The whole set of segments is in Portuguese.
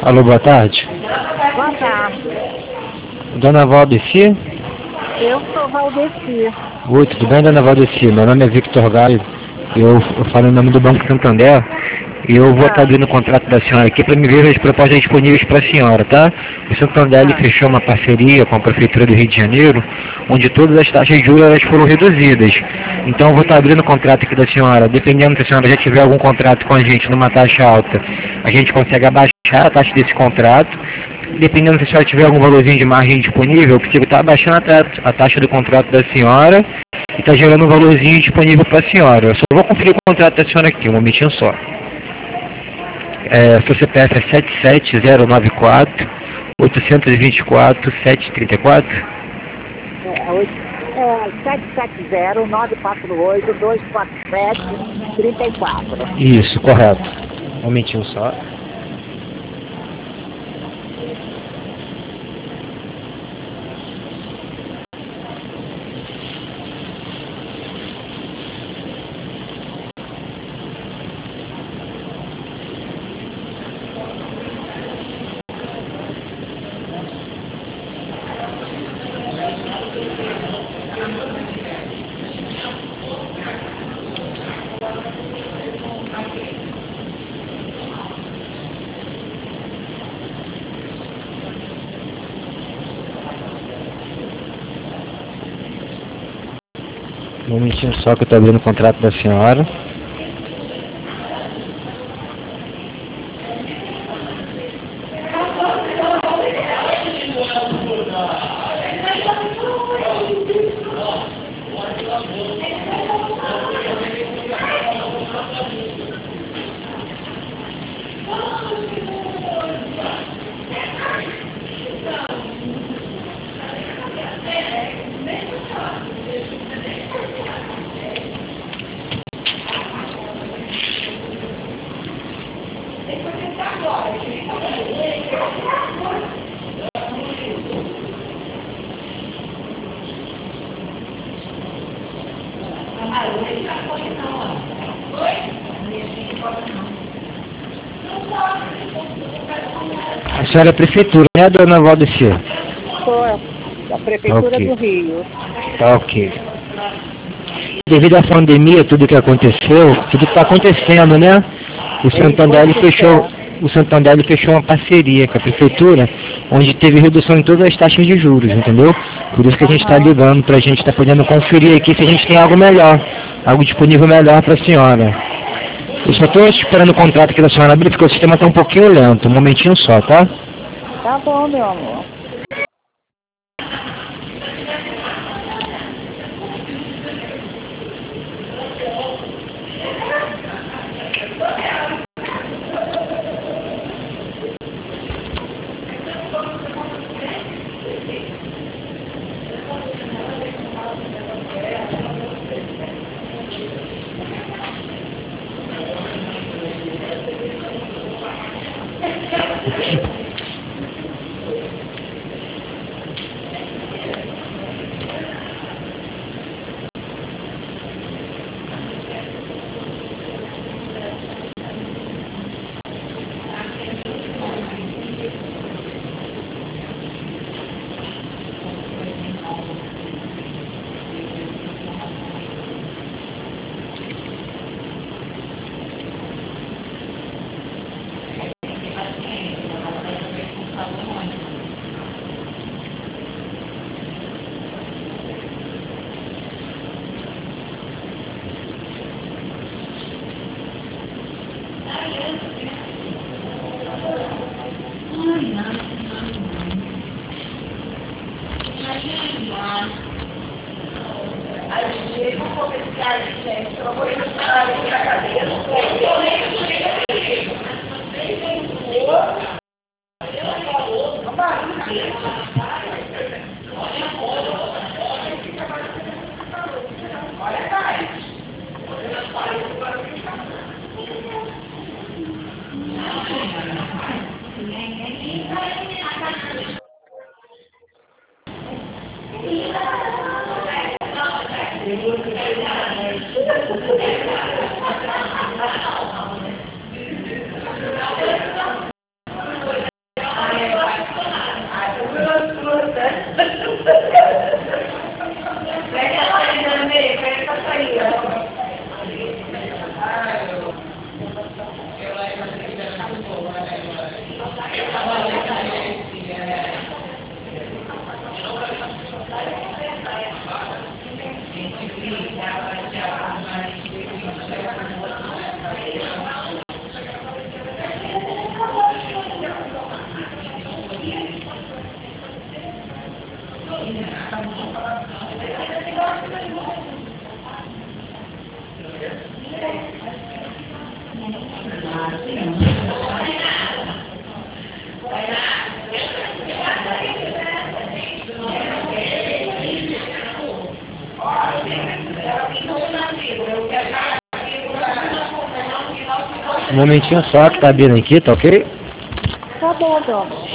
Alô, boa tarde. Boa tarde. Dona Valdeci? Eu sou Valdeci. Oi, tudo bem, Dona Valdeci? Meu nome é Victor Gaio. Eu falo em nome do Banco Santander. E eu vou estar abrindo o contrato da senhora aqui para me ver as propostas disponíveis para a senhora, tá? O Santander ele fechou uma parceria com a Prefeitura do Rio de Janeiro, onde todas as taxas de juros elas foram reduzidas. Então eu vou estar abrindo o contrato aqui da senhora. Dependendo se a senhora já tiver algum contrato com a gente numa taxa alta, a gente consegue abaixar a taxa desse contrato. Dependendo se a senhora tiver algum valorzinho de margem disponível, eu consigo estar abaixando a taxa do contrato da senhora e está gerando um valorzinho disponível para a senhora. Eu só vou conferir o contrato da senhora aqui, um momentinho só. Seu CPF é 77094 824 734. 770-948-247-34. Isso, correto. Um momentinho só. Um momentinho só que eu estou abrindo o contrato da senhora. A senhora é prefeitura, né, Dona Valdeci? Sou da Prefeitura do Rio. Tá ok. Devido à pandemia, tudo que aconteceu, tudo que está acontecendo, né? O Santander ele fechou uma parceria com a prefeitura, onde teve redução em todas as taxas de juros, entendeu? Por isso que a gente está ligando, para a gente estar podendo conferir aqui se a gente tem algo melhor, algo disponível melhor para a senhora. Eu só estou esperando o contrato aqui da senhora abrir, porque o sistema está um pouquinho lento, um momentinho só, tá? Tá bom, meu amor. Um momentinho só que tá abrindo aqui, tá ok? Tá bom, meu amor.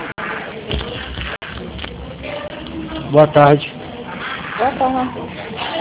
Boa tarde. Boa tarde.